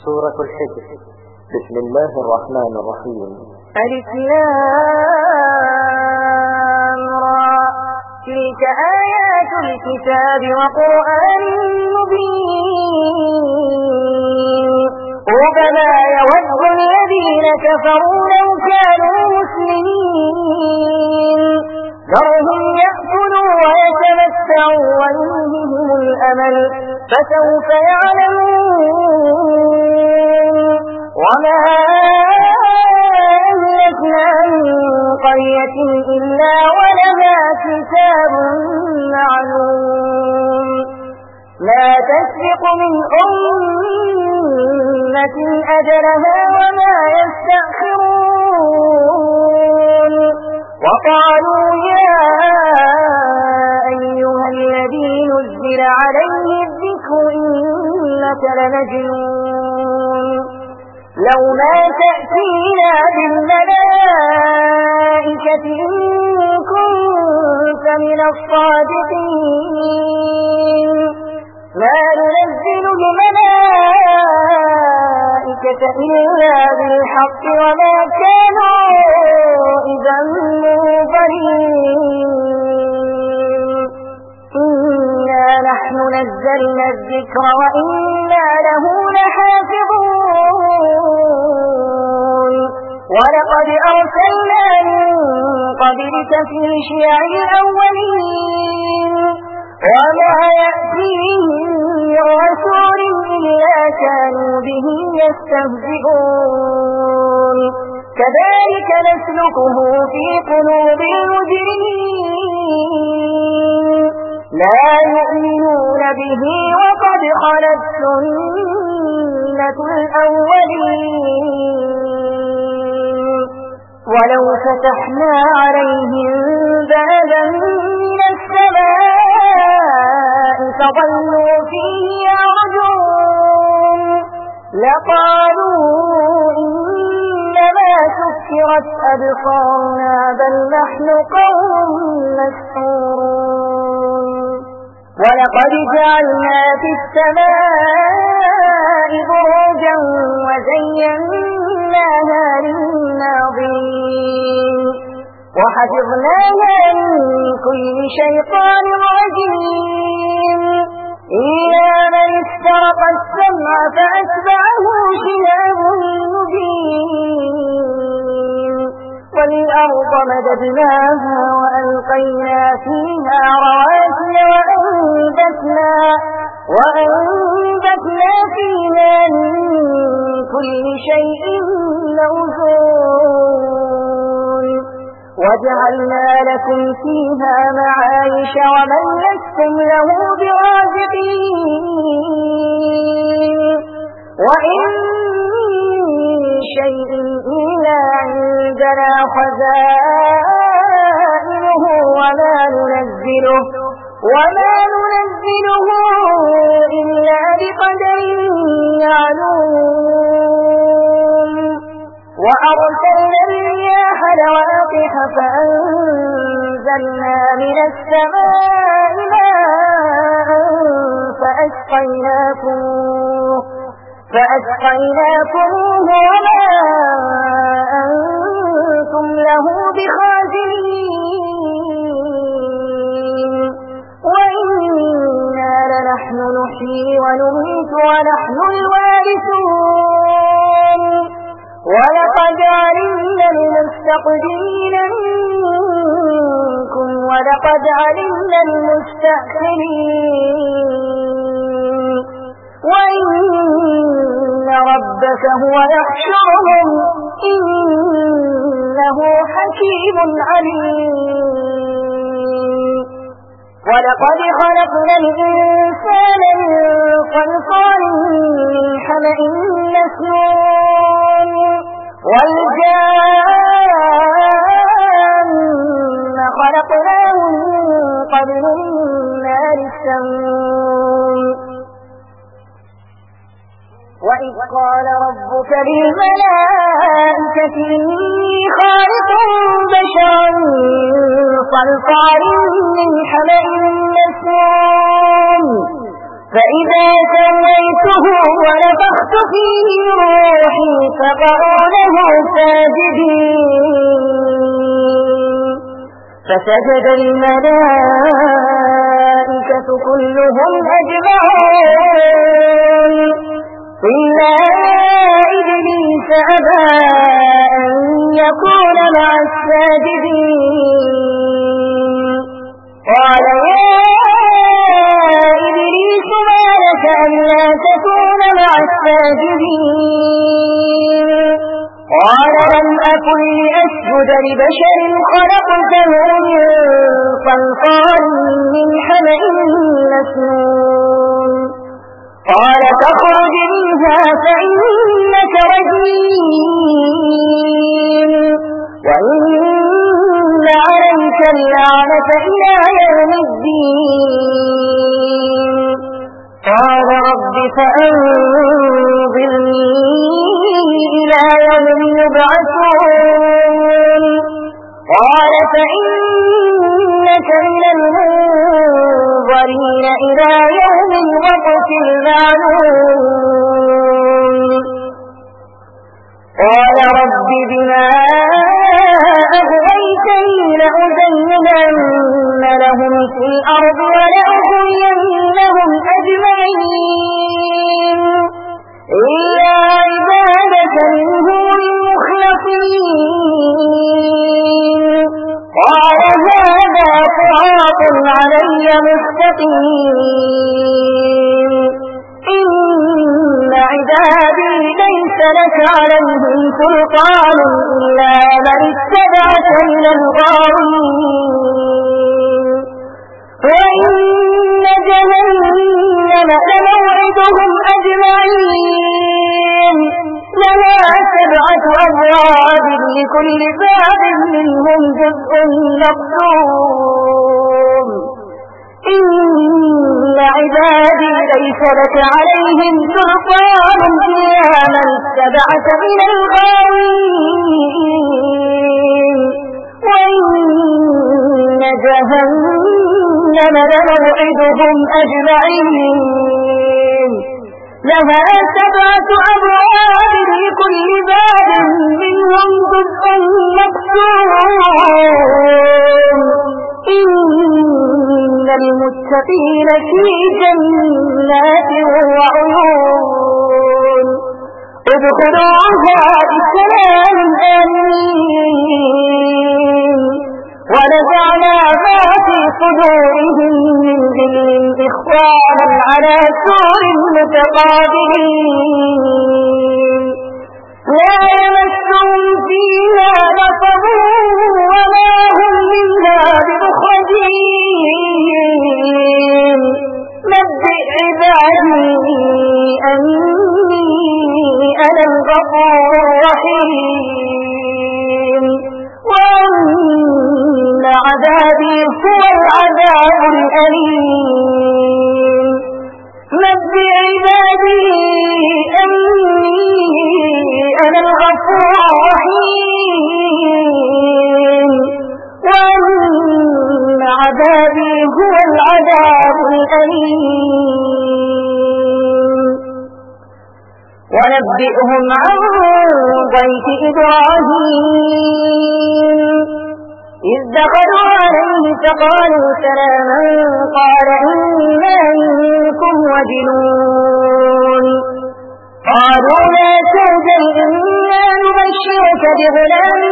سورة الحجر. بسم الله الرحمن الرحيم. ألف لام را. تلك آيات الكتاب وقرآن مبين. ربما يود الذين كفروا لو كانوا مسلمين. ذرهم يأكلوا ويتمتعوا ويلههم الأمل فسوف يعلمون. وما أهلكنا من قرية إلا ولها كتاب معلوم لا تسبق من أمة أجلها وما يستأخرون. وقالوا يا أيها الذي نزل عليه الذكر إنك لمجنون لو ما تأتينا بالملائكة إن كنت من الصادقين. ما ننزل الملائكة إلا بالحق وما كانوا إذا منظرين. إنا نحن نزلنا الذكر وإنا له لحافظون. ولقد أرسلنا من قبلك في شيع الأولين وما يأتيهم من رسول إلا كانوا به يستهزئون. كذلك نسلكه في قلوب المجرمين لا يؤمنون به وقد خلت سنة الأولين. ولو فتحنا عليهم بابا من السماء فظلوا فيه يعرجون لقالوا إنما سكرت أبصارنا بل نحن قوم مسحورون. ولقد جعلنا في السماء بروجا وزيناها للناظرين وحفظناها من كل شيطان رجيم إلا من استرق السمع فأتبعه شهاب مبين. والأرض مددناها وألقينا فيها رواسي وأنبتنا فيها من كل شيء موزون. وجعلنا لكم فيها معايش ومن لستم له برازقين. وإن شيء إلا عندنا خزائنه وما ننزله إلا بقدر معلوم. وأرسلنا الرياح لواقح فأنزلنا من السماء ماء فأسقيناكموه وما أنتم له بخازنين. وإنا لنحن نحيي ونميت ونحن الوارثون. ولقد علمنا المستقدمين منكم ولقد علمنا المستأخرين. وإن ربك هو يحشرهم إنه حكيم عليم. ولقد خلقنا الإنسان من صلصال من حمأ مسنون والجان خلقناه من قبل من نار السموم. وإذ قال ربك للملائكة إني خالق بشرا من صلصال من حمأ مسنون فإذا سويته ونفخت فيه روحي فقعوا له ساجدين فسجد الملائكة كلهم أجمعون إلا إبليس أبى أن يكون مع الساجدين قال يا إبليس ما لك ألا تكون مع الساجدين قال لم أكن لأسجد لبشر خلقته من صلصال من حمأ مسنون قال فاخرج منها فإنك رجيم وإن عليك اللعنة إلى يوم الدين قال رب فأنظرني إلى يوم يبعثون قال فإنك من المنظرين إلى يوم الوقت المعلوم قال رب بما أغويتني لأزينن لهم في الأرض ولأغوينهم أجمعين إلا عبادك منهم المخلصين قال هذا صراط علي مستقيم إن عبادي ليس لك عليهم سلطان إلا من اتبعك من الغاوين وإن جهنم لموعدهم أجمعين لها 7 أبواب لكل باب منهم جزء مقسوم إن عبادي ليس لك عليهم سلطان إلا من اتبعك من الغاوين وإن جهنم لموعدهم أجمعين لها 7 أبواب لكل باب منهم جزء مقسوم إن المتقين في جنات وعيون ادخلوها بسلام آمين ونزعنا ما في صدورهم من غل إخوانا على سور متقابلين لا يمسهم فيها نصب وما هم منها بمخرجين نبئ عبادي أني أنا الغفور الرحيم وأن عذابي هو العذاب الأليم نبئ عبادي أني أنا الغفور الرحيم وأن عذابي هو العذاب الأليم ونبئهم عن ضيف إبراهيم إذ دخلوا عليه فقالوا سلاما قال إنا منكم وجلون قالوا لا توجل إنا نبشرك بغلام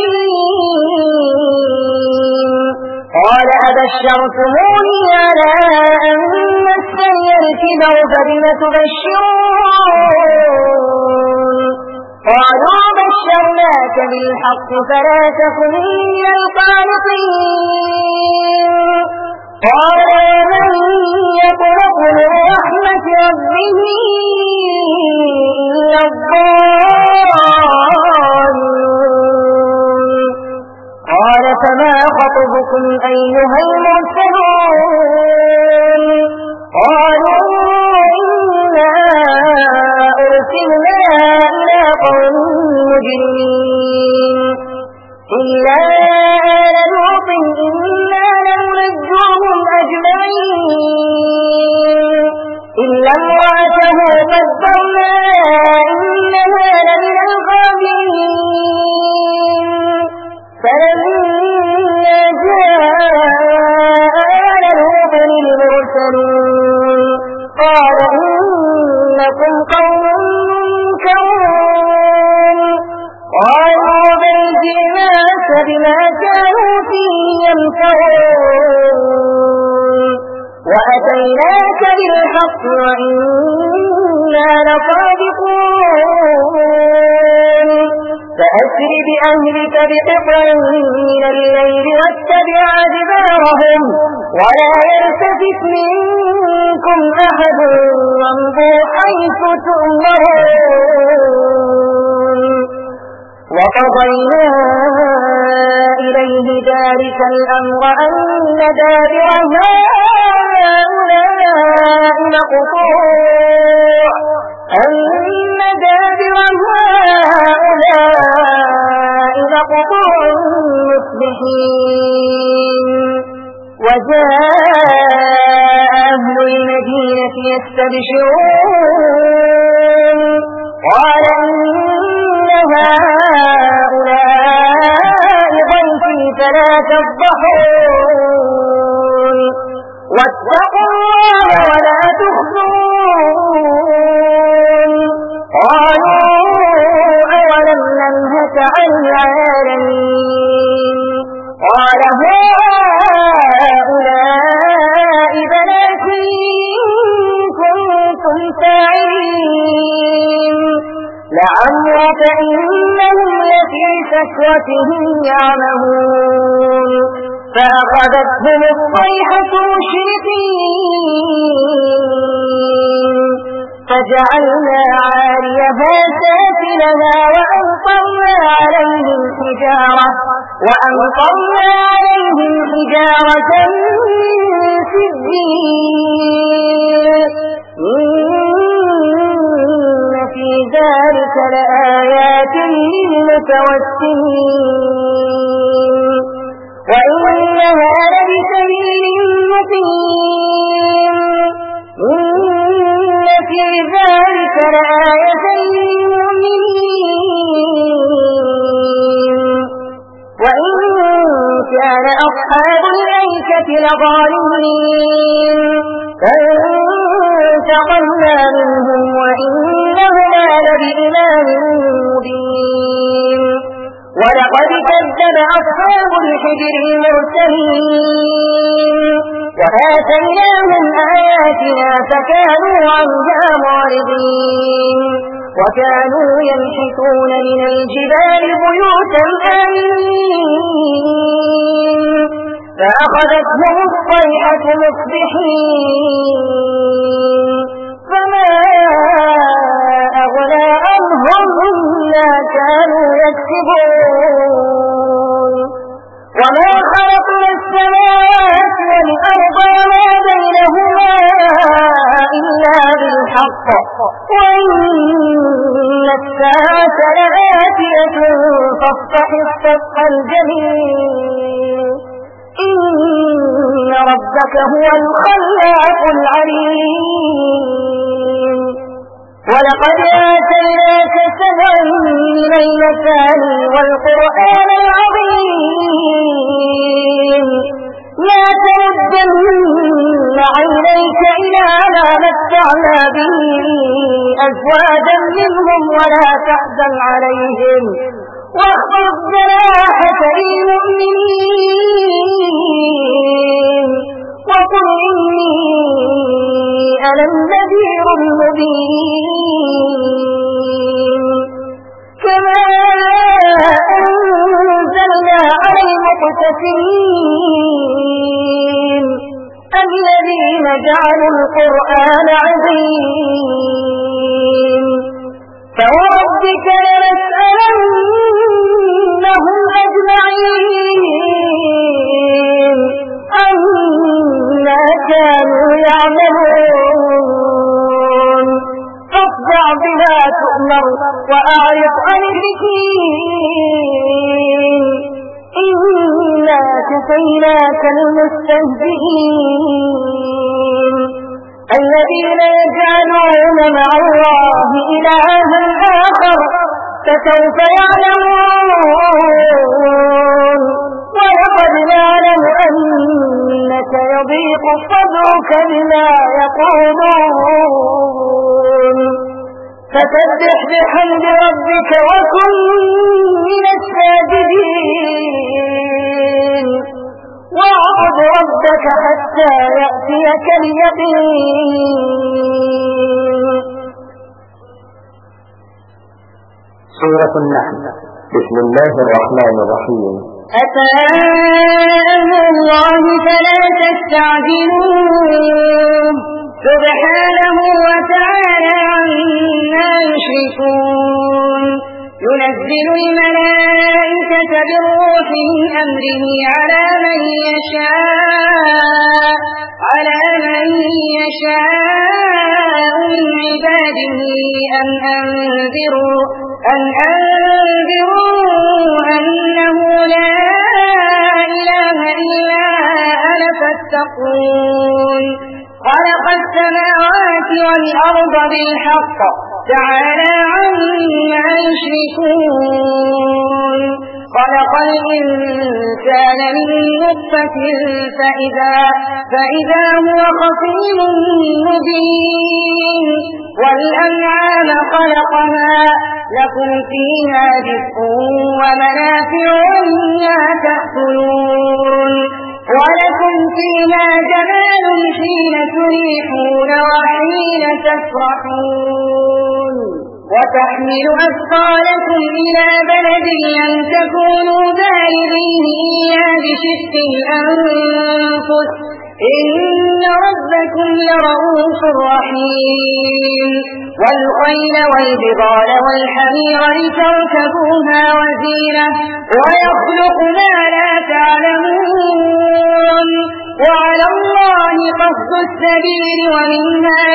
عليم قال أبشرتموني على أن مسني الكبر فبم تبشرون قالوا بشرناك بالحق فلا تكن من القانطين قال ومن يقنط من رحمة ربه إلا الضالون قال فما خطبكم أيها المرسلون قالوا إنا أرسلنا إلى قوم مجرمين إلا آل لوط إنا لننجوهم أجمعين امرأته قدرنا إنها لمن الغابرين فلما جاء آل لوط المرسلون قال إنكم قوم منكرون قالوا بل جئناك بما كانوا فيه يمترون وأتيناك بالحق وإنا لصادقون فأسر بأهلك بقطع من الليل واتبع أدبارهم ولا يلتفت منكم أحد وامضوا حيث تؤمرون وقضينا إليه ذلك الأمر أن دابر هؤلاء مقطوع مصبحين وجاء أهل المدينة يستبشرون قال إن هؤلاء ضيفي فلا تفضحون واتقوا الله ولا تخزون قالوا أولم ننهك عن العالمين قال هؤلاء بناتي كنتم فاعلين لعمرك إنهم لفي سكرتهم يعمهون فأخذتهم الصيحة مشرقين فجعلنا عاليها سافلها وأمطرنا عليهم حجارة من سجيل إن في ذلك لآيات للمتوسمين وإنها لبسبيل مقيم إن في ذلك لآية للمؤمنين وإن كان أصحاب الأيكة لظالمين فانتقمنا منهم وإنهما لبإمام مبين ولقد كذب أصحاب الحجر المرسلين وآتيناهم آياتنا فكانوا عنها معرضين وكانوا ينحتون من الجبال بيوتا آمنين فأخذتهم الصيحة مصبحين فما أغنى عنهم ما كانوا يكسبون وما خلقنا السماوات والأرض وما بينهما إلا بالحق وإن الساعة لآتية فاصفح الصفح الجميل إن ربك هو الخلاق العليم ولقد آتيناك 7 من المثاني والقرآن العظيم لا تمدن عينيك إلى ما متعنا به أزواجا منهم ولا تحزن عليهم واخفض جناحك للمؤمنين وقل إني أنا النذير المبين كما أنزلنا على المقتسمين الذين جعلوا القرآن عظيم فوربك لنسألنهم أجمعين عما كانوا يعملون فاصدع بما تؤمر وأعرض عن المشركين إنا كفيناك المستهزئين الذين يجعلون مع الله إلها آخر فسوف يعلمون ولقد نعلم أنك يضيق صدرك بما يقولون فسبح بحمد ربك وكن من الساجدين واعبد ربك حتى يأتيك اليقين. سورة النحل. بسم الله الرحمن الرحيم. أتى أمر الله فلا تستعجلوه سبحانه وتعالى عما يشركون. ينزل الملائكة بالروح من أمره على من يشاء من عباده أن أنذروا أنه لا إله إلا أنا فاتقون. خلق السماوات والأرض بالحق تعالى عما يشركون. خلق الإنسان من نطفة فإذا هو خصيم مبين. والأنعام خلقها لكم فيها دفء ومنافع ومنها تأكلون ولكم فيها جمال حين تريحون وحين تسرحون. وتحمل أثقالكم إلى بلد لم تكونوا بالغيه إلا بشق الأنفس إن ربكم لرؤوف رحيم. والخيل والبغال والحمير لتركبوها وزينة ويخلق ما لا تعلمون. وعلى الله قصد السبيل ومنها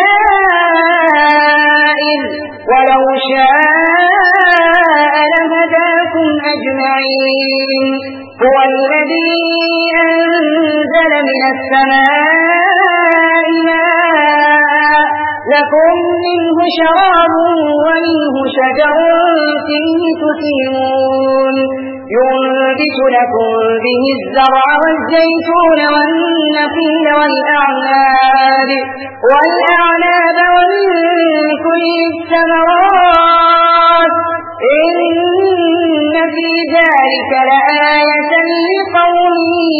جائر ولو شاء لهداكم أجمعين. هو الذي أنزل من السماء ماء لكم منه شراب ومنه شجر فيه تسيمون. ينبت لكم به الزرع والزيتون والنخيل والأعناب ومن كل الثمرات إن في ذلك لآية لقوم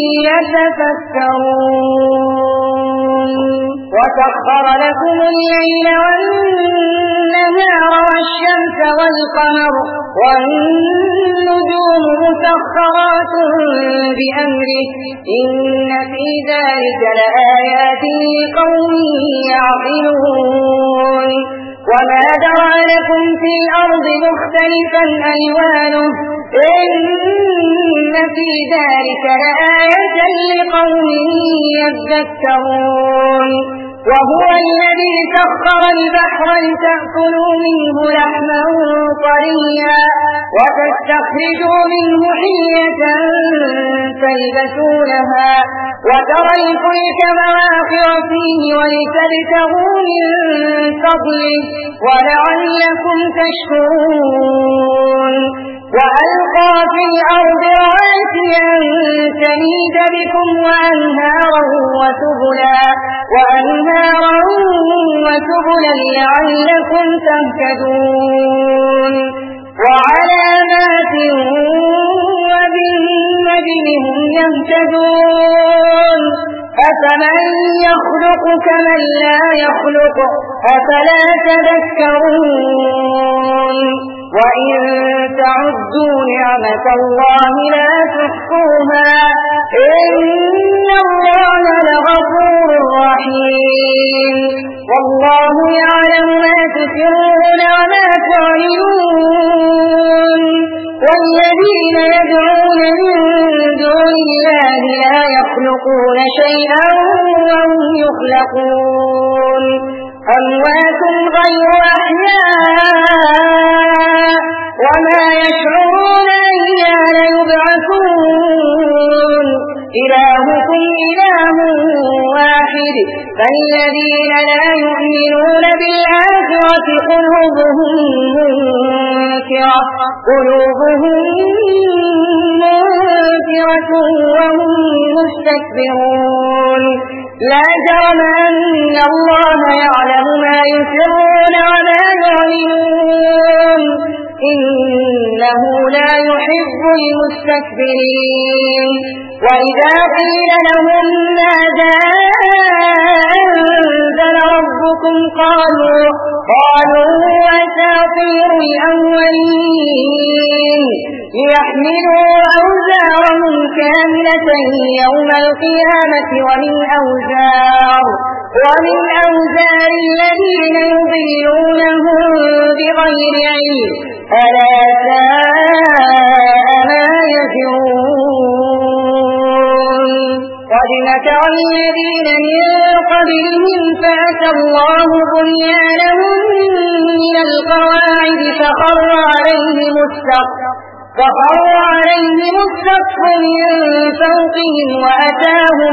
يتفكرون. وسخر لكم الليل والنهار والشمس والقمر والنجوم مسخرات بأمره إن في ذلك لآيات لقوم يعقلون. وما ذرأ لكم في الأرض مختلفا ألوانه إن في ذلك لآية لقوم يذكرون. وهو الذي سخر البحر لتأكلوا منه لحما طريا وتستخرجوا منه حلية تلبسونها وترى الفلك مواخر فيه ولتبتغوا من فضله ولعلكم تشكرون. وألقى في الأرض رواسي أن تميد بكم وأنهارا وسبلا لعلكم تهتدون. وعلامات وبالنجم هم يهتدون. أفمن يخلق كمن لا يخلق أفلا تذكرون. وإن تعدوا نعمة الله لا تحصوها إن الله لغفور رحيم. والله يعلم ما تسرون وما تعلنون. والذين يدعون من دون الله لا يخلقون شيئا وهم يخلقون. أموات غير أحياء وما يشعرون أيان يبعثون. إلهكم إله واحد فالذين لا يؤمنون بالآخرة قلوبهم منكرة وهم مستكبرون لا جرم أن الله يعلم ما يسرون وما يعلنون إنه لا يحب المستكبرين وإذا قيل لهم ماذا أنزل ربكم قالوا أساطير الأولين ليحملوا أوزارهم كاملة يوم القيامة ومن أوزار الذين يضلونهم بغير علم ألا ساء ما يزرون قد مكر الذين من قبلهم فأتى الله بنيانهم من القواعد فخر عليهم السقف من فوقهم وأتاهم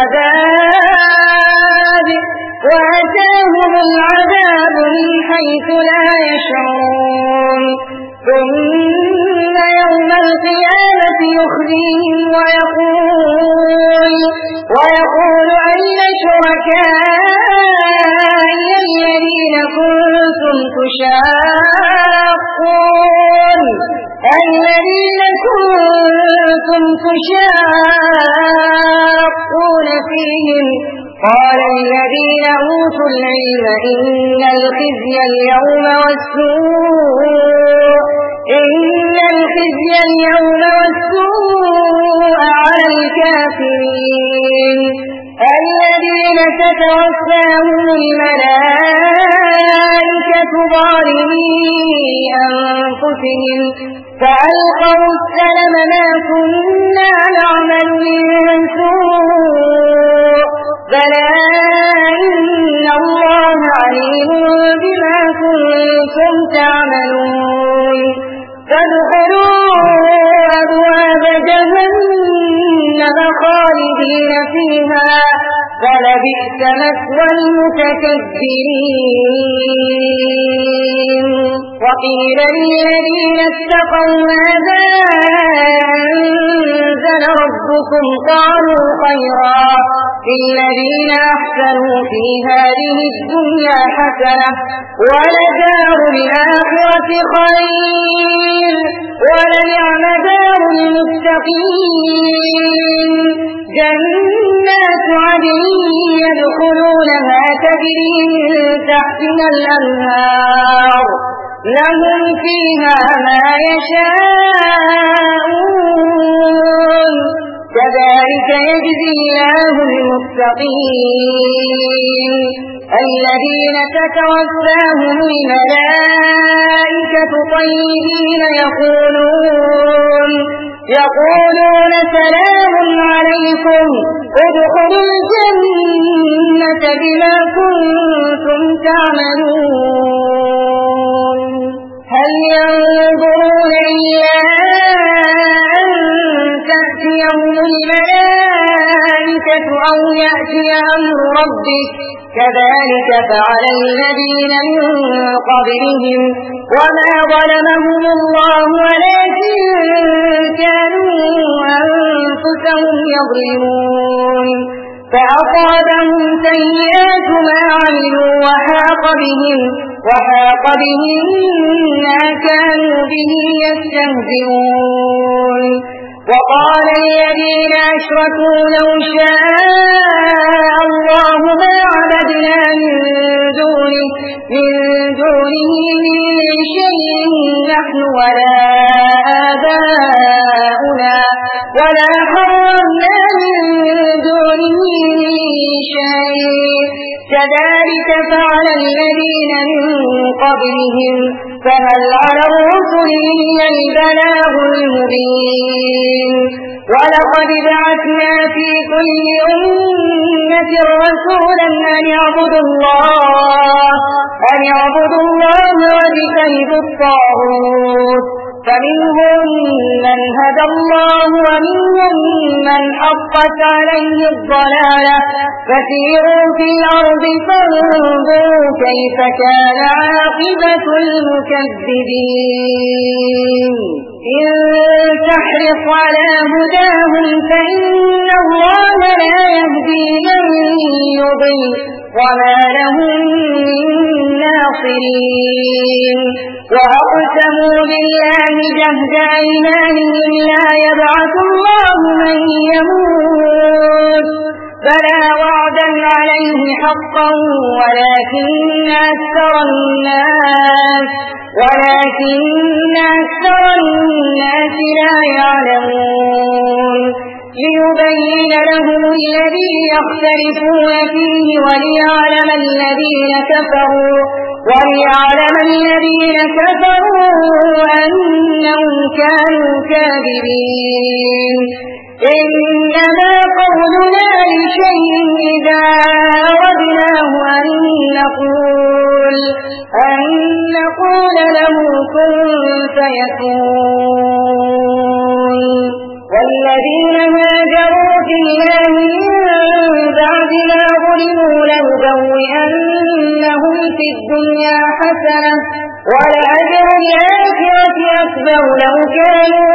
العذاب من حيث لا يشعرون ثم يوم القيامة يخزيهم ويقول أين شركائي الذين كنتم تشاقون فيهم قال الذين أوتوا العلم إن الخزي اليوم والسوء على الكافرين الذين تتوفاهم الملائكة ظالمي أنفسهم فألقوا السلم ما كنا نعمل من سوء بلى إن الله عليم بما كنتم تعملون فادخلوا أبواب جهنم خالدين فيها فلبئس مثوى المتكبرين وقيل للذين اتقوا ماذا أنزل ربكم قالوا خيرا للذين أحسنوا في هذه الدنيا حسنة ولدار الآخرة خير ولنعم دار المتقين جنات عدن يدخلونها تجري من تحتها الأنهار لهم فيها ما يشاءون كذلك يجزي الله المتقين الذين تتوفاهم الملائكة طيبين يقولون سلام عليكم ادخلوا الجنة بما كنتم تعملون هل ينظرون إلا أن تأتيهم الملائكة أو يأتي أمر ربك كذلك فعل الذين من قبلهم وما ظلمهم الله ولكن كانوا أنفسهم يظلمون فأصابهم سيئات ما عملوا وحاق بهم ما كانوا به يستهزئون وقال الذين أشركوا لو شاء الله ما عبدنا من دونه من شيء نحن ولا آباؤنا ولا حرمنا من دونه شيء كذلك فعل الذين من قبلهم فهل على الرسل إلا البلاغ المبين ولقد بعثنا في كل أمة رسولا أن يعبدوا الله واجتنبوا الطاغوت فمنهم من هدى الله ومنهم من حقت عليه الضلالة فسيروا في الأرض فانظروا كيف كان عاقبة المكذبين إن تحرص على هداهم فإن الله لا يهدي من يضل وما لهم من ناصرين وأقسموا بالله جهد أيمانهم لا يبعث الله من يموت فلا وعدا عليه حقا ولكن أكثر الناس لا يعلمون ليبين لهم الذي يختلفون فيه وليعلم الذين كفروا أنهم كانوا كاذبين إنما قولنا لشيء إذا أردناه أن نقول له كن فيكون والذين هاجروا في الله من بعد ما ظلموا لنبوئنهم في الدنيا حسنة ولأجر الآخرة أكبر لو كانوا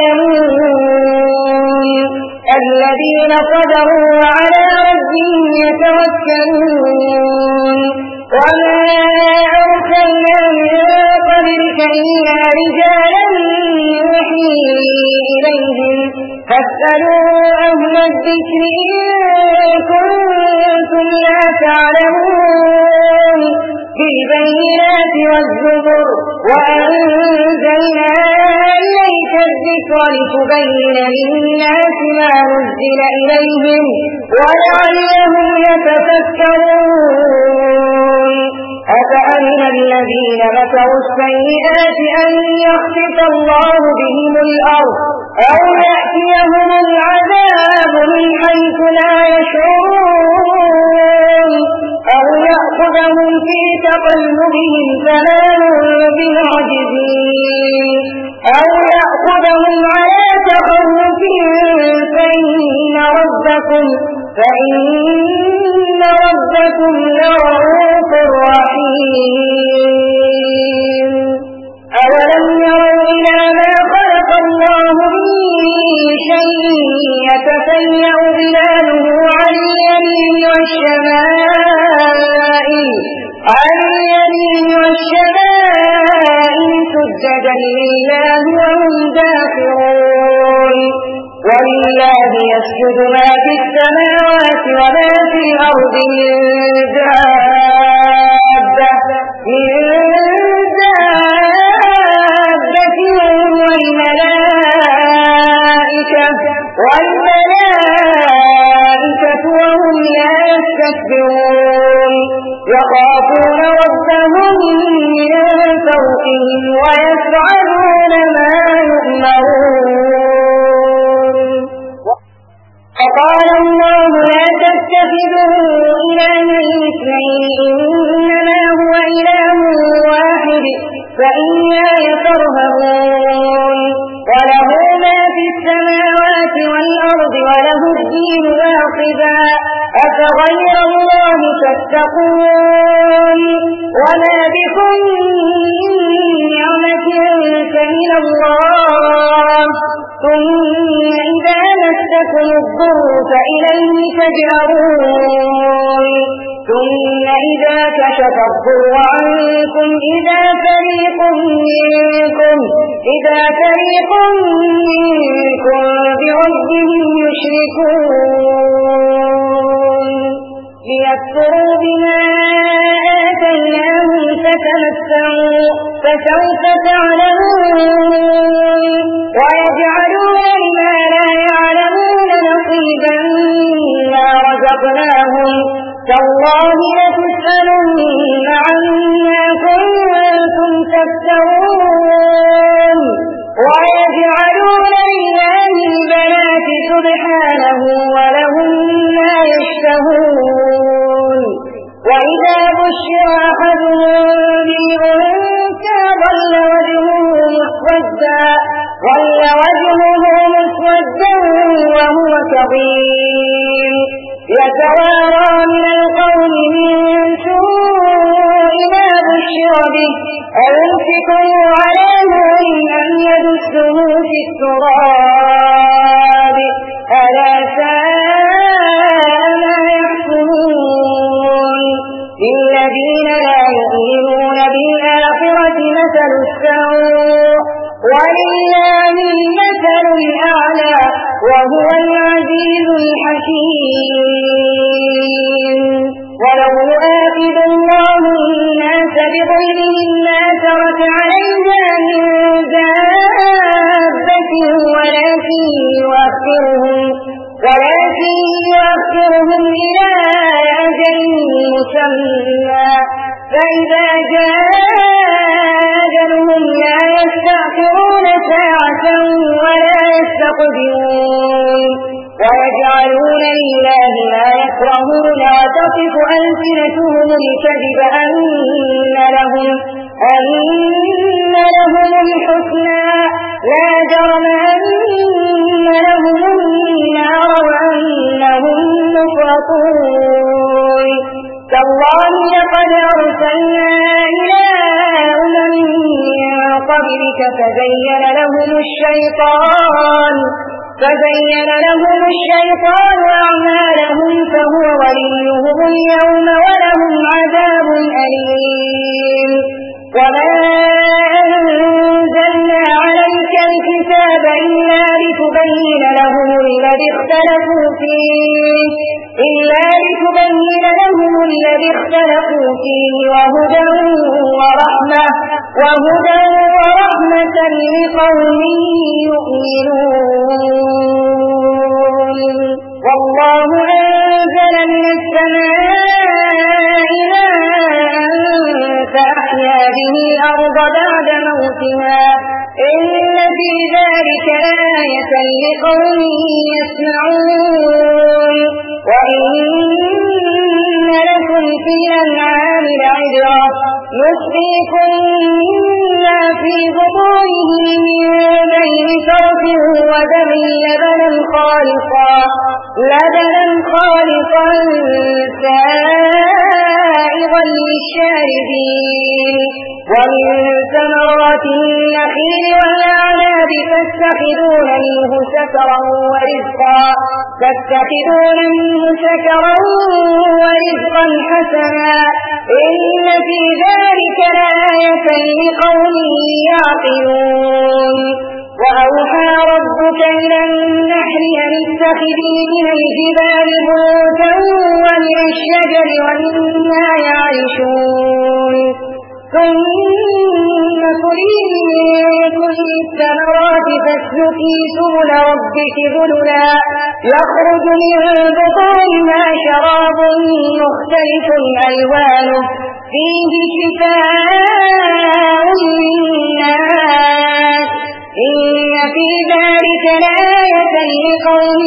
يعلمون الذين صبروا وعلى ربهم يتوكلون وما أرسلنا من قبلك إلا رجالا يوحي إليهم فاسألوا أهل الذكر إن كنتم لا تعلمون بالبينات والزبر وأنزلنا إليك الذكر لتبين للناس ما نزل إليهم ولعلهم يتفكرون أفأمن الذين مكروا السيئات أن يخسف الله بهم الأرض أو يأتيهم العذاب من حيث لا يشعرون أو يأخذهم في تقلبهم فما هم بمعجزين أو يأخذهم على تخوف فإن ربكم لرؤوف رحيم أولم يروا إلى ما خلق الله من شيء يتفيأ ظلاله عن اليمين والشمائل سجدا لله وهم داخرون ولله يسجد ما في السماوات وما في الأرض من دابة والملائكة وهم لا يستكبرون يخافون ربهم من فوقهم ويفعلون ما يؤمرون فقال الله لا تتخذوا إلهين اثنين إنما هو إله واحد فإياي فارهبون وله ما في السماوات والأرض وله الدين واقبا أفغير الله تتقون وما بكم من نعمة فمن الله ثم إذا مسكم الضر فإليه تجأرون ثم إذا كشف الضر عنكم إذا فريق منكم بربهم يشركون ليكفروا بما آتيناهم فتمتعوا فسوف تعلمون ويجعلون لما لا يعلمون نصيبا مما رزقناهم تالله لتسألن عما كنتم تفترون ويجعلون لله البنات سبحانه ولهم ما يشتهون وإذا بشر أحدهم بالأنثى ظل وجهه مسودا ظل وجهه مسودا وهو كظيم يتوارى من القوم من سوء ما بشر به أيمسكه على هون أم يدسه في التراب ألا ساء ما يحكمون للذين لا يؤمنون بالآخرة مثل السوء ولله المثل الأعلى وهو العزيز الحكيم ولو يؤاخذ الله الناس بظلمهم ما ترك عليها من دابة ولكن يؤخرهم إلى أجل مسمى فإذا جاء أجلهم لا يستأخرون ساعة ولا يستقدمون ويجعلون لله ما يكرهون وتصف ألسنتهم الكذب أن لهم الحسنى لا جرم أن لهم النار وأنهم مفرطون تالله لقد أرسلنا إلى أمم من قبلك فزين لهم الشيطان أعمالهم فهو وليهم اليوم ولهم عذاب أليم وما أنزلنا عليك الكتاب إلا لتبين لهم الذي اختلفوا فيه وهدى ورحمة لقوم يؤمنون والله أنزل من السماء ماء فأحيا به الأرض بعد موتها إن في ذلك لآية لقوم يسمعون وإن لكم في الأنعام لعبرة نسقيكم مما في بطونه من بين فرث ودم لبنا خالصا سائغا للشاربين ومن ثمرات النخيل والأعناب تتخذون منه سكرا ورزقا حسنا إن في ذلك لآية لقوم يعقلون وأوحى ربك إلى النحل أن اتخذي من الجبال بيوتا ومن الشجر ومما يعرشون ثم كلي من كل الثمرات فاسلكي سبل ربك ذللا يخرج من بطونها شراب مختلف ألوانه فيه شفاء للناس إن في ذلك لآية لقوم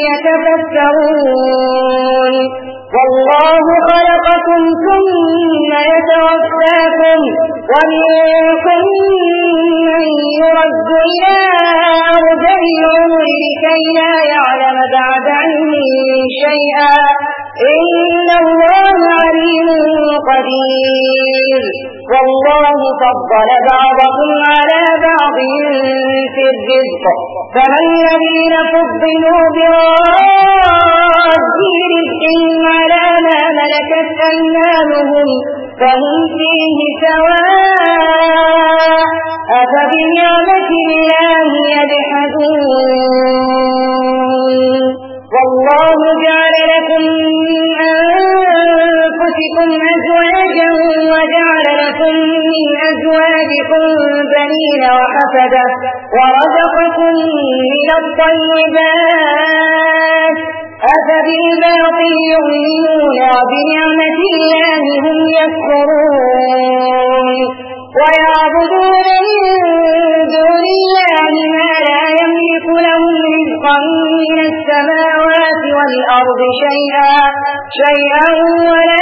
يتفكرون والله خلقكم ثم يتوفاكم ومنكم من يرد إلى أرذل العمر لكي لا يعلم بعد علم شيئا إن الله عليم قدير والله فضل بعضكم على بعض في الرزق فما الذين فضلوا براد رزقهم على ما ملكت أيمانهم فهم فيه سواء أفبنعمة الله يجحدون والله جعل لكم من أنفسكم أزواجا وجعل لكم من أزواجكم بنين وحفدة ورزقكم من الطيبات أفبالباطل يؤمنون وبنعمة الله هم يكفرون ويعبدون من دون الله ما لا يملك لهم رزقا من السماوات والأرض شيئا ولا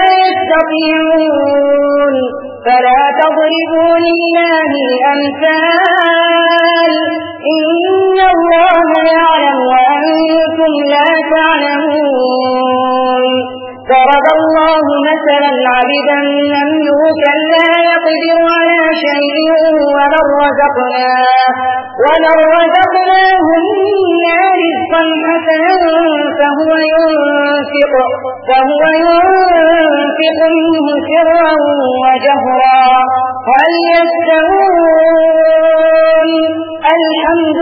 يستطيعون فلا تضربوا لله الأمثال وأنتم لا تعلمون ضرب الله مثلا عبدا مملوكا لا يقدر على شيء ومن رزقناه منا رزقا حسنا فهو ينفق منه سرا وجهرا هل يستوون الحمد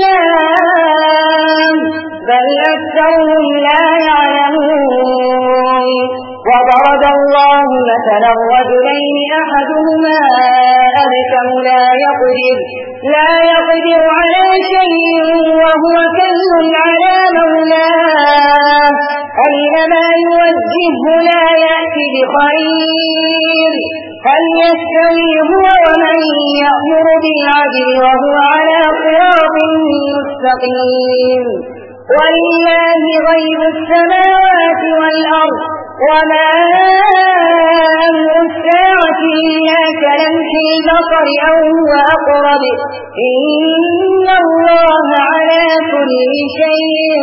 لله بل أكثرهم لا يعلمون وضرب الله مثلا رجلين أحدهما أبكم لا يقدر على شيء وهو كل على مولاه أينما يوجهه لا يأتي بخير هل يستوي هو ومن يأمر بالعدل وهو على صراط مستقيم ولله غيب السماوات والأرض وما أمر الساعة إلا كلمح البصر أو هو أقرب إن الله على كل شيء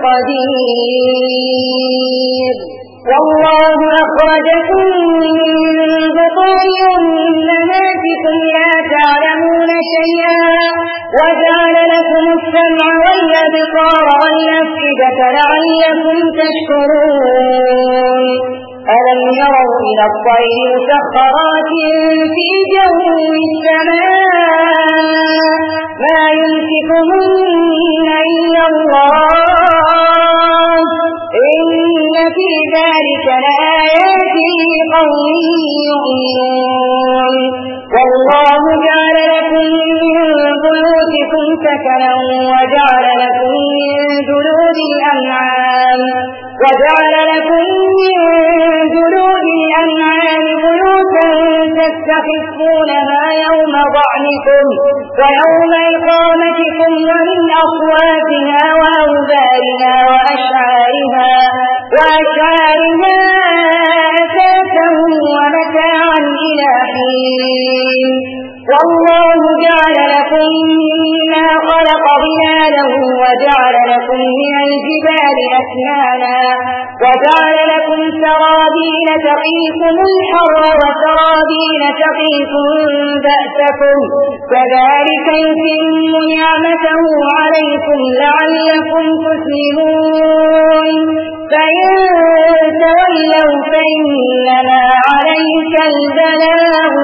قدير والله أخرجكم من بطون أمهاتكم لا تعلمون شيئا وجعل لكم السمع والأبصار والأفئدة لعلكم تشكرون ألم يروا إلى الطير مسخرات في جو السماء ما يمسكهن إلا الله إن في ذلك لآيات لقوم يؤمنون والله جعل لكم من بيوتكم سكنا وجعل لكم من جلود الأنعام بيوتا تستخفونها يوم ضعنكم ويوم إقامتكم ومن أصواتها وأوبارها وأشعارها أثاثا ومتاعا إلى حين والله جعل لكم مما خلق ظلالا وجعل لكم من الجبال أكنانا وجعل لكم سرابيل تقيكم الحر وسرابيل تقيكم بأسكم كذلك يتم نعمته عليكم لعلكم تسلمون فإن تولوا فإنما عليك البلاغ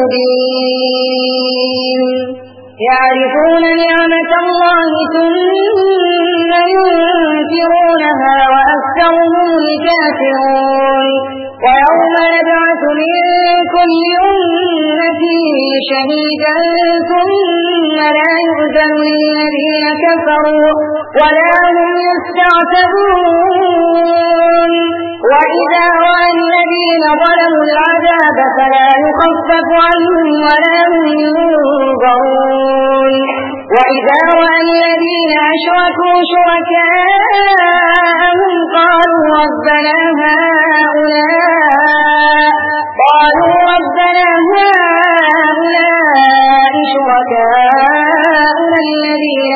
المبين يعرفون نعمة الله ثم ينكرونها وأكثرهم الكافرون ويوم نبعث من كل أمة شهيدا ثم لا يؤذن للذين كفروا ولا هم يستعتبون وإذا رأى الذين ظلموا العذاب فلا يخفف عنهم ولا هم ينظرون وإذا رأى الذين أشركوا شركاءهم قالوا ربنا هؤلاء شركاؤنا الذين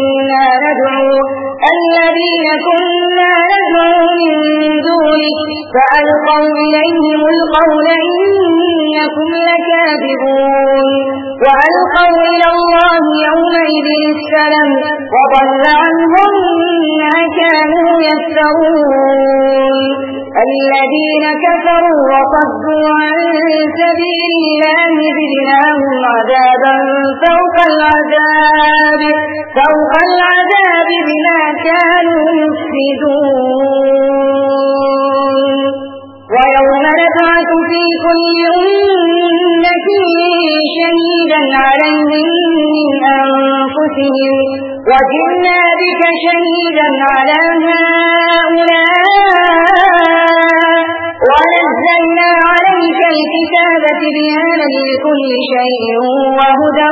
كنا ندعو من دونك فألقوا إليهم القول إنكم لكاذبون وألقوا إلى الله يومئذ السلام وضل عنهم ما كانوا يفترون الذين كفروا وصدوا عن سبيل الله زدناهم عذابا فوق العذاب بما كانوا يفسدون ويوم نبعث في كل أمة شهيدا عليهم من أنفسهم وجئنا بك شهيدا على هؤلاء ونزلنا عليك الكتاب بيانا لكل شيء وهدى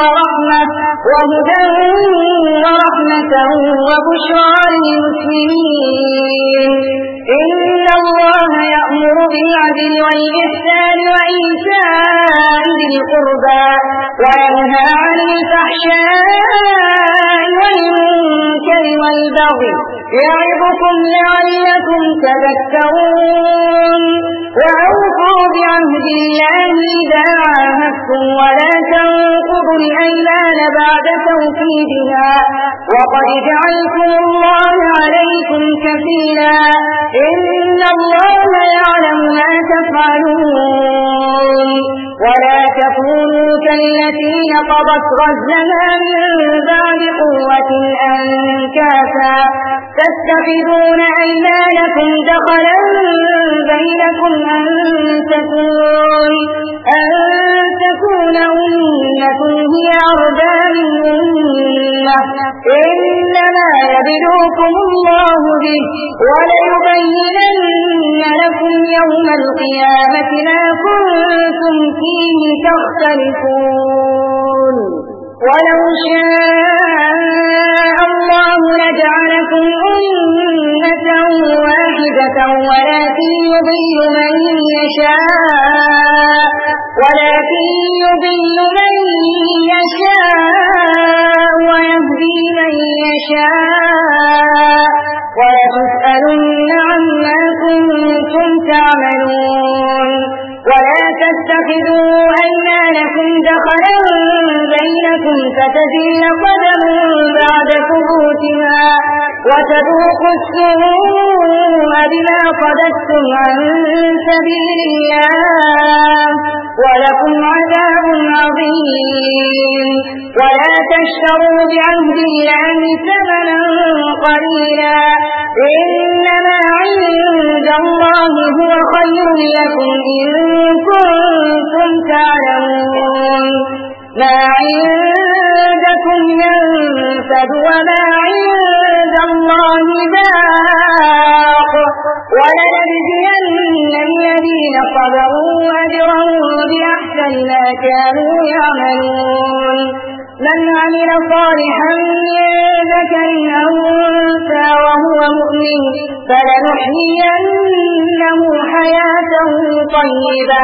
ورحمة وبشرى للمسلمين إن الله يأمر بالعدل والإحسان وإيتاء ذي القربى وينهى عن الفحشاء والمنكر والبغي يعظكم لعلكم تذكرون وأوفوا بعهد الله إذا عاهدتم ولا تنقضوا الأيمان بعد توكيدها وقد جعلتم الله عليكم كفيلا إن الله يعلم ما تفعلون ولا تكونوا كالتي نقضت غزلها من بعد قوة أنكاثا تتخذون أيمانكم دخلا بينكم أن تكون أمة هي أربى من أمة إنما يبلوكم الله به وليبينن لكم يوم القيامة ما كنتم فيه تختلفون ولو شاء الله لجعلكم أمة واحدة ولكن يضل من يشاء ويهدي من يشاء ولتسألن عما كنتم تعملون ولا تتخذوا أيمانكم دخلا بينكم فتزل قدم بعد ثبوتها وتذوقوا السوء بما صددتم عن سبيل الله ولكم عذاب عظيم ولا تشتروا بعهد الله ثمنا قليلا إنما عند الله هو خير لكم إن كنتم تعلمون ما عندكم ينفد وما عند الله باق ولنجزين الذين صبروا أجرهم بأحسن ما كانوا يعملون من عمل صالحا من ذكر أو أنثى وهو مؤمن فلنحيينه حياة طيبة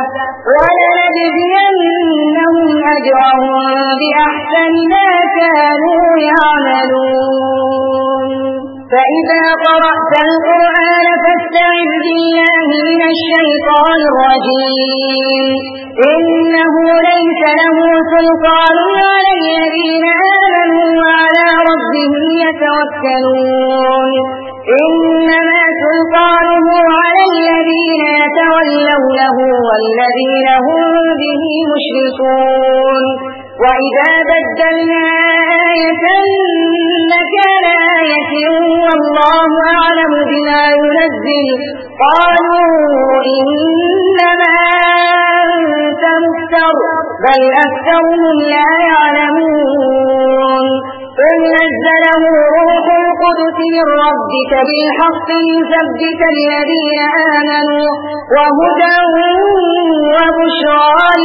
ولنجزينهم أجرهم بأحسن ما كانوا يعملون فإذا قرأت القرآن فاستعذ بالله من الشيطان الرجيم إنه ليس له سلطان على الذين آمنوا وعلى ربهم يتوكلون إنما سلطانه على الذين يتولونه والذين هم به مشركون وإذا بدلنا آية مكان آية والله أعلم بما ينزل قالوا إنما أنت مفتر بل أكثرهم لا يعلمون قل نزله روح القدس من ربك بالحق ليثبت الذين آمنوا وهدى وبشرى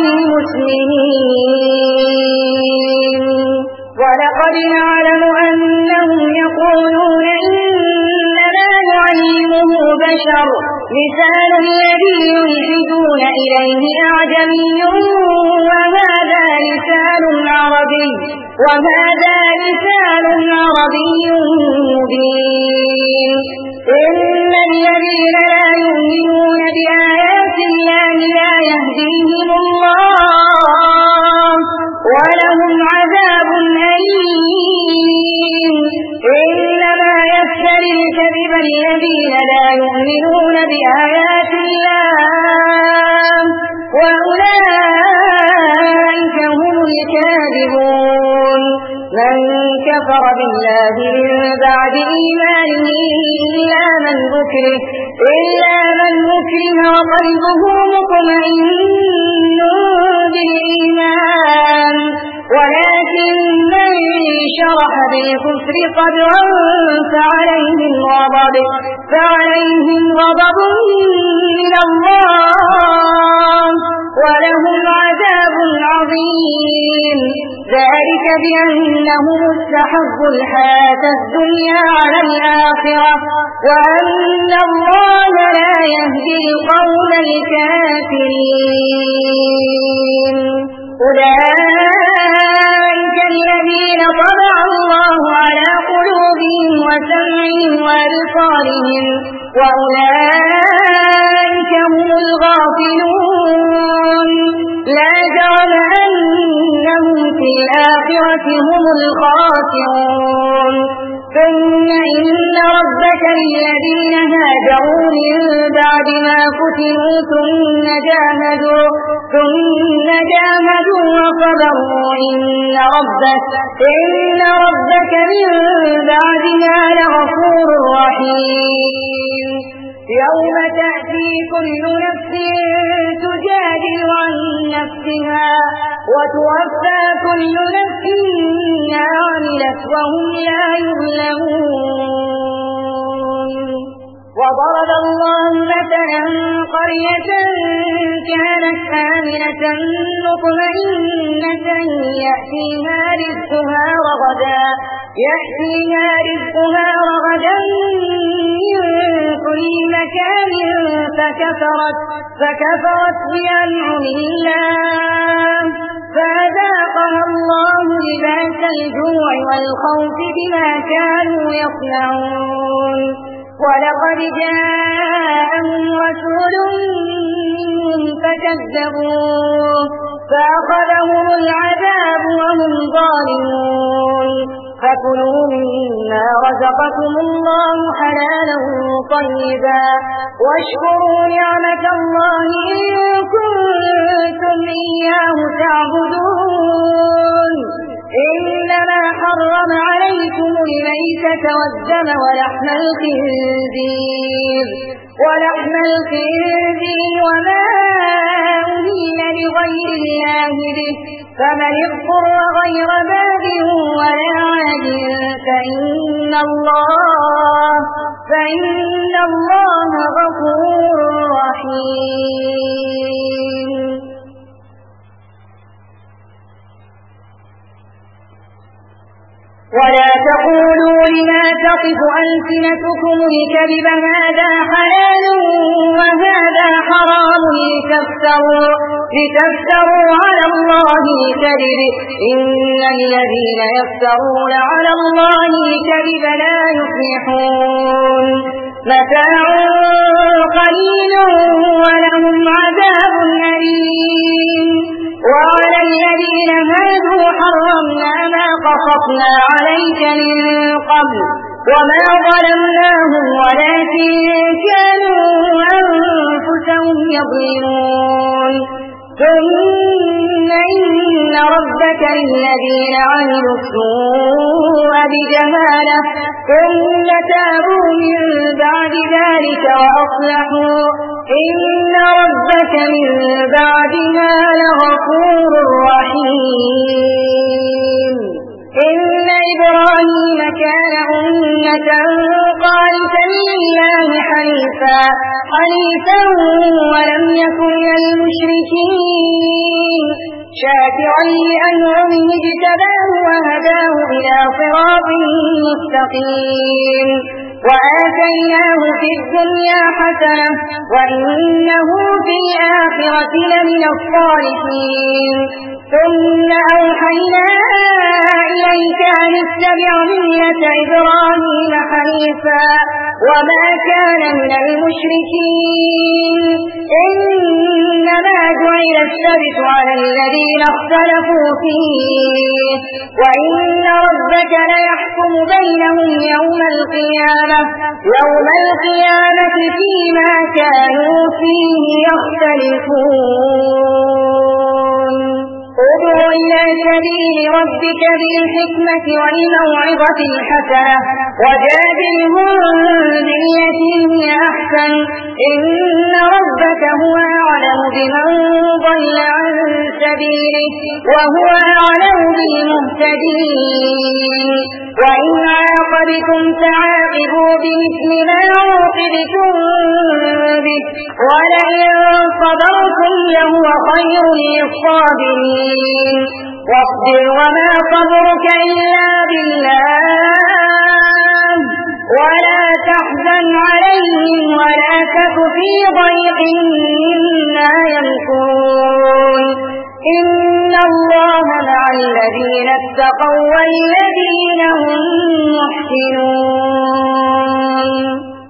للمسلمين ولقد نعلم أنهم يقولون إنما يعلمه بشر لسان الذي يلحدون إليه أعجمي وهذا لسان عربي مبين إن الذين لا يؤمنون بآيات الله لا يهديهم الله ولهم عذاب أليم إنما يفتري الكذب الذين لا يؤمنون بآيات الله وأولئك هم الكاذبون من كفر بالله من بعد إيمانه إلا من أكره وقلبه مطمئن بالإيمان ولكن من شرح بالكفر صدرا فعليهم غضب من الله ولهم عذاب عظيم ذلك بأنهم استحبوا الحياة الدنيا على الآخرة وأن الله لا يهدي القوم الكافرين أولئك الذين طبع الله على قلوبهم وسمعهم وأبصارهم وأولئك هم الغافلون لا جرم أنهم في الآخرة هم الخاسرون ثم إن ربك للذين هاجروا من بعد ما فتنوا ثم جاهدوا وصبروا إن ربك من بعدها لغفور رحيم يوم تأتي كل نفس تجادل عن نفسها وتوفى كل نفس ما عملت وهم لا يظلمون وضرب الله مثلا قرية كانت آمنة مطمئنة يأتيها رزقها رغدا من كل مكان فكفرت بأنعم الله فأذاقها الله لباس الجوع والخوف بما كانوا يصنعون ولقد جاءهم رسول منهم فكذبوه فأخذهم العذاب وهم ظالمون فكلوا مما رزقكم الله حلالا طيبا واشكروا نعمة الله إن كنتم إياه تعبدون إنما حرم عليكم الميتة والدم ولحم الخنزير وما أهل لغير الله به فمن اضطر غير باد ولا عاد فإن الله غفور رحيم ولا تقولوا لما تصف ألسنتكم الكذب هذا حلال وهذا حرام لتفتروا على الله الكذب إن الذين يفترون على الله الكذب لا يفلحون متاع قليل ولهم عذاب أليم وعلى الذين هادوا حرمنا ما قصصنا عليك من قبل وما ظلمناهم ولكن كانوا أنفسهم يظلمون ثم إن ربك للذين عملوا السوء بجهالة ثم تابوا من بعد ذلك وأصلحوا إن ربك من بعدها لغفور رحيم إن إبراهيم كان أمة قانتا لله حنيفا ولم يكن من المشركين شاكرا لأنعمه اجتباه وهداه إلى صراط مستقيم وآتيناه في الدنيا حسنة وإنه في الآخرة لمن الصالحين ثم أوحينا إليك أن اتبع ملة إبراهيم حنيفا وما كان من المشركين إنما جعل السبت على الذين اختلفوا فيه وإن ربك ليحكم بينهم يوم القيامة فيما كانوا فيه يختلفون ادع إلى سبيل ربك بالحكمة والموعظة الحسنة وجادلهم بالتي هي أحسن إن ربك هو أعلم بمن ضل عن سبيله وهو أعلم بالمهتدين وإن عاقبتم فعاقبوا بمثل ما عوقبتم به ولئن صبرتم لهو خير للصابرين واصبر وما صبرك إلا بالله ولا تحزن عليهم ولا تك في ضيق مما يمكرون إن الله مع الذين اتقوا والذين هم محسنون.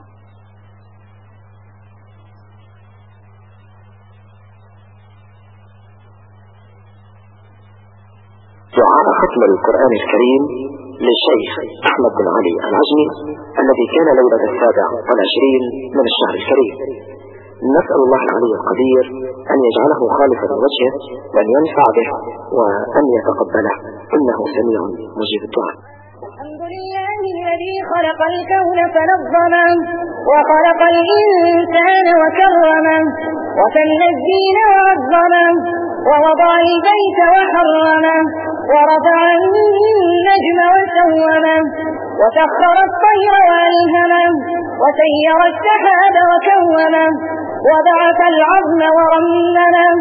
دعاء ختم القرآن الكريم للشيخ أحمد بن علي العجمي الذي كان ليلة 27 من الشهر الكريم. نسأل الله العلي القدير أن يجعله خالصا لوجهه وأن ينفع به وأن يتقبله إنه سميع مجيب الدعاء. الحمد لله الذي خلق الكون فنظمه وخلق الإنسان وكرمه وسن الدين وعظمه ووضع البيت وحرمه ورفع النجم وسومه وسخر الطير وألهمه وسير السحاب وكومه وبعث العظم ورممه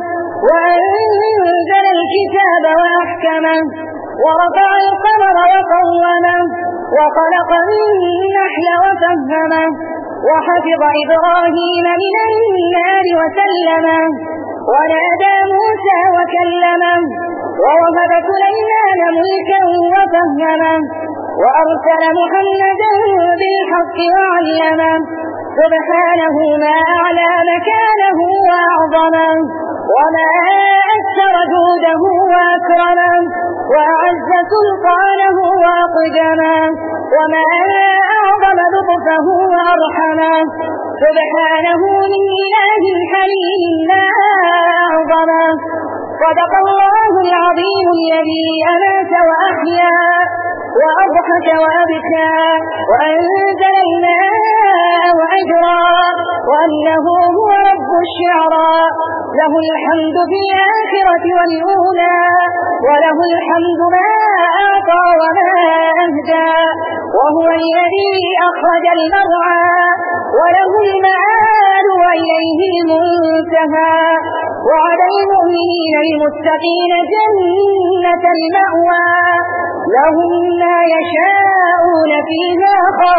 وأنزل الكتاب وأحكمه ورفع القمر وقومه وخلق النحل وفهمه وحفظ إبراهيم من النار وسلمه ونادى موسى وكلمه ووهب سليمان ملكا وفهمه وأرسل محمدا بالحق وعلمه سبحانه ما أعلى مكانه وأعظمه وما أكثر جوده وأكرمه وأعز سلطانه وأقدمه وما أعظم لطفه وأرحمه سبحانه من إله حليم ما أعظمه. صدق الله العظيم الذي أمات وأحيا وأضحك وأبكى وأنزل الماء وأجرى وأنه هو رب الشعرى. له الحمد في الآخرة والأولى وله الحمد ما أعطى وما أهدى وهو الذي أخرج المرعى وله المعاد وإليه المنتهى. وعلى المؤمنين المتقين جنة المأوى لهم ما يشاءون فيها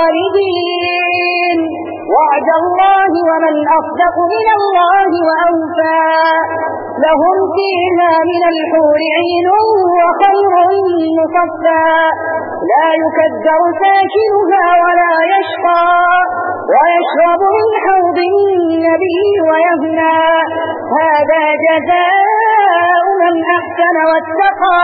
خالدين. وعد الله ومن أصدق من الله وأوفى. لهم فيها من الحور عين وخير مصفى لا يكدر ساكنها ولا يشقى ويشرب من حوض النبي ويهنى. هذا جزاء من أحسن واتقى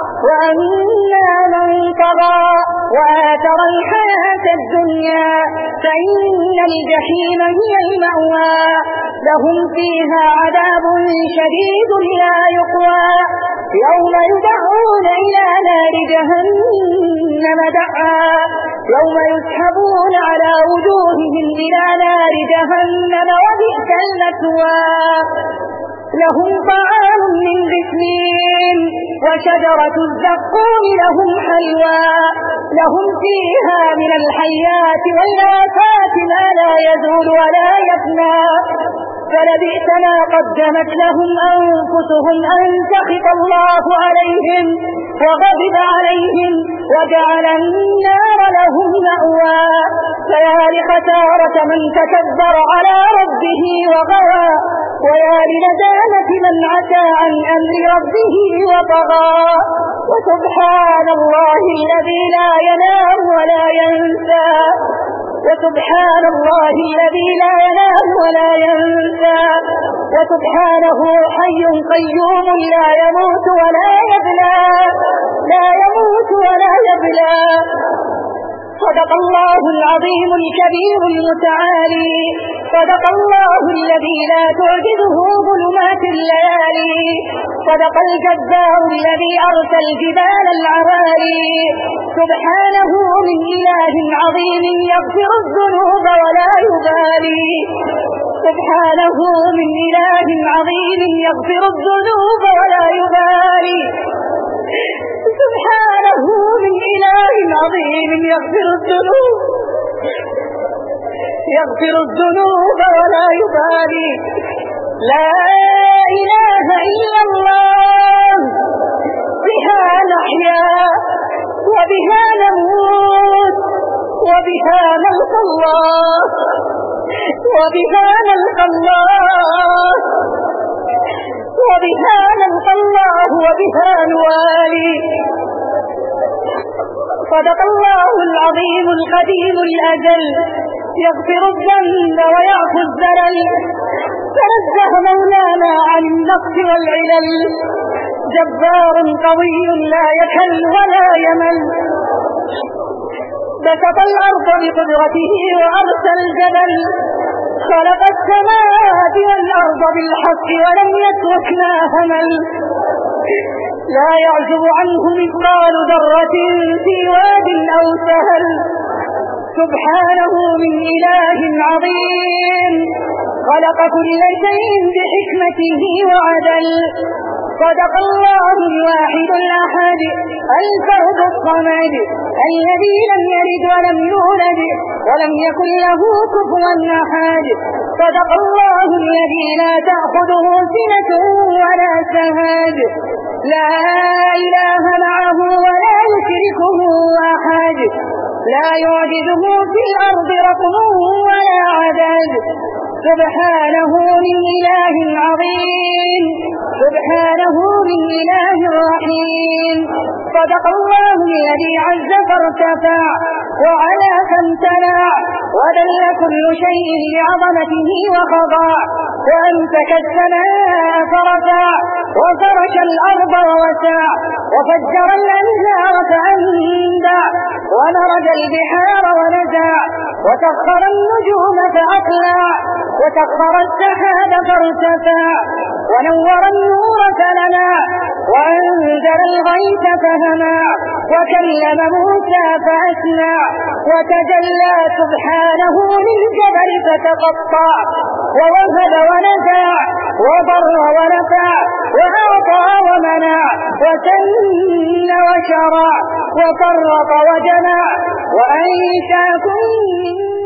وأما من طغى وآثر الحياة الدنيا فإن الجحيم هي المأوى. لهم فيها عذاب شديد لا يقوى يوم يدعون إلى نار جهنم دعا يوم يسحبون على وجوههم إلى نار جهنم وبئس المثوى. لهم طعام من غسلين وشجرة الزقوم لهم حلوى. لهم فيها من الحيات والآفات ما لا يزول ولا يفنى. فلبئس ما قدمت لهم أنفسهم أن سخط الله عليهم وغضب عليهم وجعل النار لهم مأوى. فيا لخسارة من تكبر على ربه وغوى ويا لندامة من عتى عن أمر ربه وطغى. وسبحان الله الذي لا ينام ولا ينسى. وسبحان الله الذي لا ينام ولا ينسى. وسبحانه حي قيوم لا يموت ولا يبلى. لا يموت ولا يبلى. صدق الله العظيم الكبير المتعالي. صدق الله الذي لا تعجزه ظلمات الليالي. صدق الجبار الذي أرسى الجبال العوالي. سبحانه من إله عظيم يغفر الذنوب ولا يبالي. سبحانه من إله عظيم يغفر الذنوب ولا يبالي. سبحانه من إله عظيم يغفر الذنوب ولا يبالي. لا إله إلا الله بها نحيا وبها نموت وبها نلقى الله وبها نلقى الله وبها نلقى الله وبها نوالي. صدق الله العظيم القديم الأجل، يغفر الذنب ويعفو الزلل، تنزه مولانا عن النقص والعلل، جبار قوي لا يكل ولا يمل. بسط الأرض بقدرته وأرسى الجبل، خلق السماوات والأرض بالحق ولم يتركنا همل. لا يعزب عنه مثقال ذرة في واد أو سهل، سبحانه من إله عظيم، خلق كل شيء بحكمته وعدل. صدق الله الواحد الأحد الفرد الصمد، الذي لم يلد ولم يولد ولم يكن له كفوا أحد. صدق الله الذي لا تأخذه سنة ولا سهاد، لا إله معه ولا يشركه أحد، لا يعجزه في الأرض رقم ولا عدد. سبحانه من إله عظيم، سبحانه من إله رحيم. صدق الله الذي عز فارتفع وعلى فامتنع، وذل كل شيء لعظمته وخضع، وأمسك السماء فرفع وفرش الأرض ووسع، وفجر الأنهار فأندع، ومرج البحار ونزع، وسخر النجوم فأطلع، وسخر السحاب فارتفع، ونور النور فلمع، وأنزل الغيث فهمع، وكلم موسى فأسمع، وتجلى سبحانه للجبل فتقطع، ووهب ونزع، وضر ونفع، وأعطى ومنع، وسن وشرع، وفرق وجمع، وأنشاكم